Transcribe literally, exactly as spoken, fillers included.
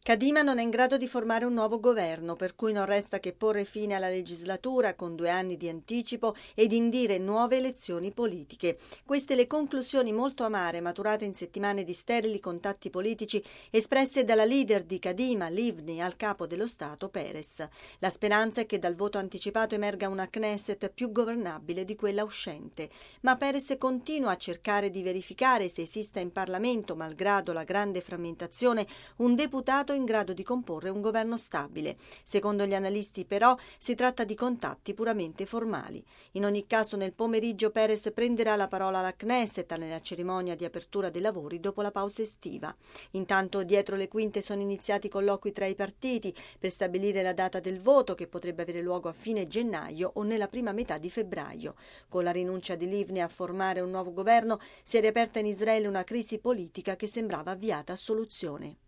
Kadima non è in grado di formare un nuovo governo, per cui non resta che porre fine alla legislatura con due anni di anticipo ed indire nuove elezioni politiche. Queste le conclusioni molto amare maturate in settimane di sterili contatti politici espresse dalla leader di Kadima, Livni, al capo dello Stato, Peres. La speranza è che dal voto anticipato emerga una Knesset più governabile di quella uscente. Ma Peres continua a cercare di verificare se esista in Parlamento, malgrado la grande frammentazione, un deputato in grado di comporre un governo stabile. Secondo gli analisti, però, si tratta di contatti puramente formali. In ogni caso, nel pomeriggio Peres prenderà la parola alla Knesset nella cerimonia di apertura dei lavori dopo la pausa estiva. Intanto, dietro le quinte sono iniziati colloqui tra i partiti per stabilire la data del voto, che potrebbe avere luogo a fine gennaio o nella prima metà di febbraio. Con la rinuncia di Livni a formare un nuovo governo, si è riaperta in Israele una crisi politica che sembrava avviata a soluzione.